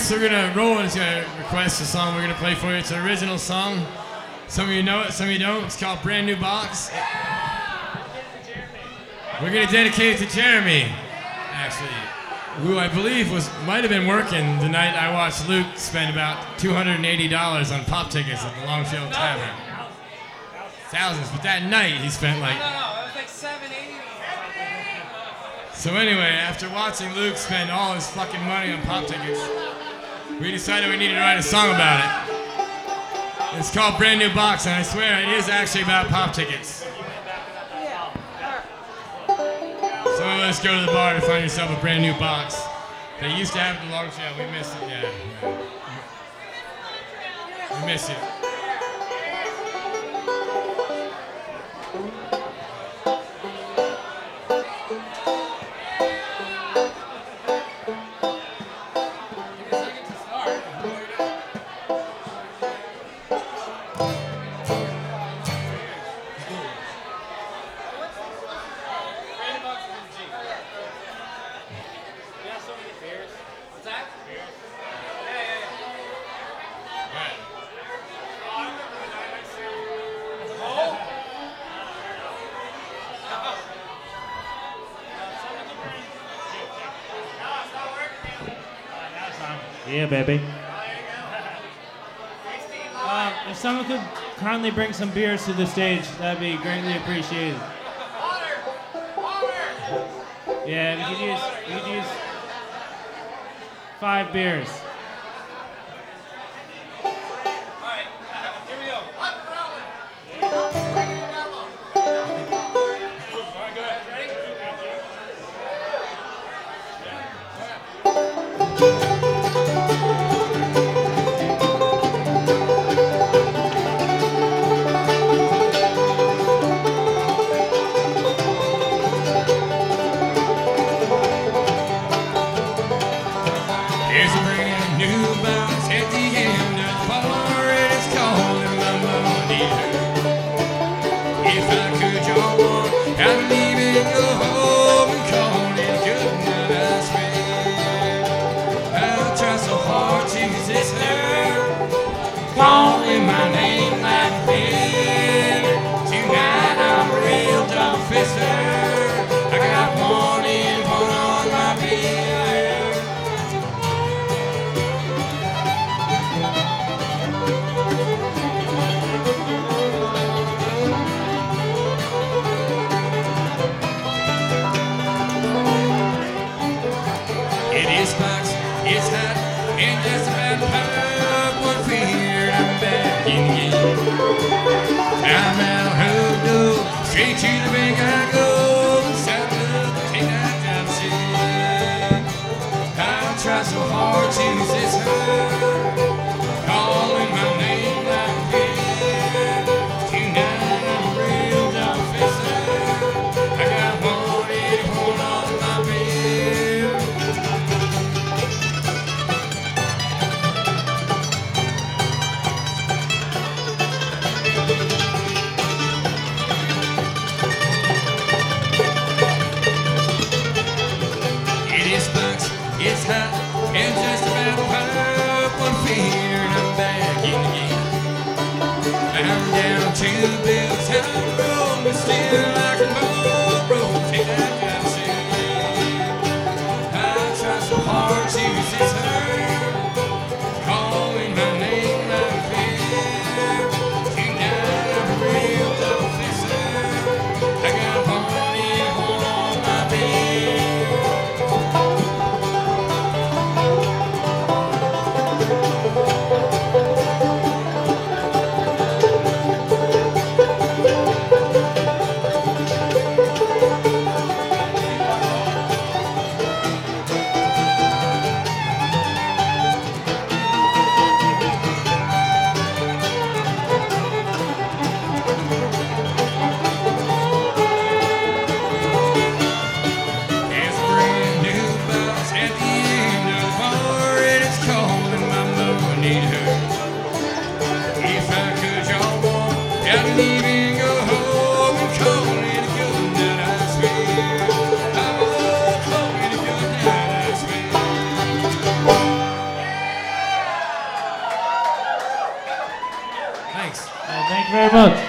Next, we're gonna Roland's gonna request a song we're gonna play for you. It's an original song. Some of you know it, some of you don't. It's called Brand New Box. We're gonna dedicate it to Jeremy, actually, who I believe might have been working the night I watched Luke spend about $280 on pop tickets at the Longfield Tavern. Thousands, but that night he spent like. No, it was like $780. So anyway, after watching Luke spend all his fucking money on pop tickets, we decided we needed to write a song about it. It's called Brand New Box, and I swear it is actually about pop tickets. So let's go to the bar to find yourself a brand new box. They used to have it in Longfield. We missed it, yeah. We missed it. Yeah, baby. If someone could kindly bring some beers to the stage, that'd be greatly appreciated. Yeah, we could use 5 beers. very much.